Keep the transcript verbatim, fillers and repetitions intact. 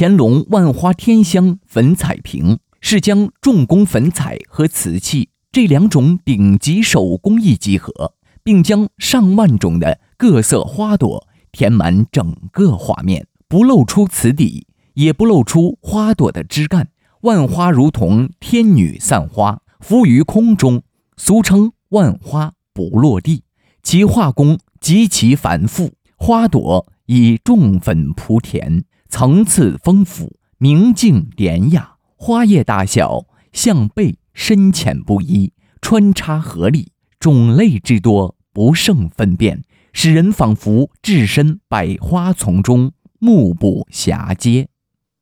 乾隆万花天香粉彩瓶是将重工粉彩和瓷器这两种顶级手工艺集合，并将上万种的各色花朵填满整个画面，不露出瓷底，也不露出花朵的枝干。万花如同天女散花，浮于空中，俗称万花不落地。其画工极其繁复，花朵以重粉铺填，层次丰富，明净典雅，花叶大小、向背深浅不一，穿插合理，种类之多不胜分辨，使人仿佛置身百花丛中，目不暇接。